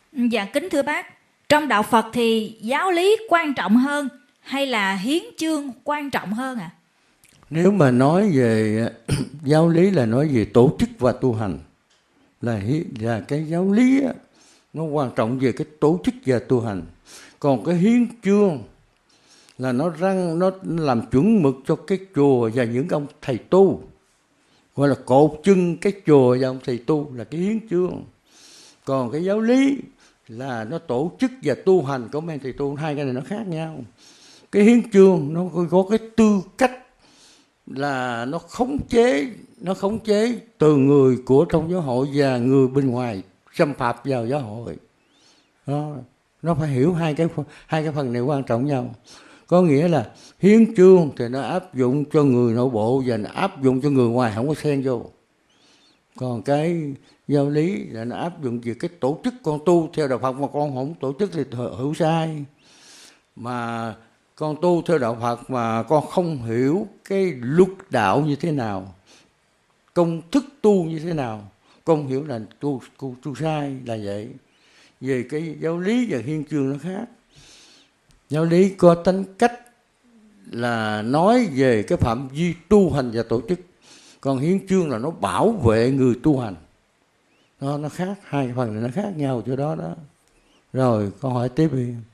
Dạ kính thưa bác, trong đạo Phật thì giáo lý quan trọng hơn hay là hiến chương quan trọng hơn ạ? Nếu mà nói về giáo lý là nói về tổ chức và tu hành, là cái giáo lý á, nó quan trọng về cái tổ chức và tu hành. Còn cái hiến chương là nó làm chuẩn mực cho cái chùa và những ông thầy tu, gọi là cột chân cái chùa và ông thầy tu là cái hiến chương. Còn cái giáo lý là nó tổ chức và tu hành của mấy thầy tu, hai cái này nó khác nhau. Cái hiến chương nó có cái tư cách là nó khống chế từ người của trong giáo hội và người bên ngoài xâm phạm vào giáo hội. Nó phải hiểu hai cái phần này quan trọng nhau. Có nghĩa là hiến chương thì nó áp dụng cho người nội bộ và nó áp dụng cho người ngoài không có xen vô. Còn cái giáo lý là nó áp dụng về cái tổ chức con tu theo đạo Phật, mà con không tổ chức thì hữu sai. Mà con tu theo đạo Phật mà con không hiểu cái luật đạo như thế nào, công thức tu như thế nào, con hiểu là tu sai là vậy. Về cái giáo lý và hiến chương nó khác. Giáo lý có tính cách là nói về cái phạm vi tu hành và tổ chức, còn hiến chương là nó bảo vệ người tu hành. Nó khác, hai phần này nó khác nhau chỗ đó đó. Rồi con hỏi tiếp đi.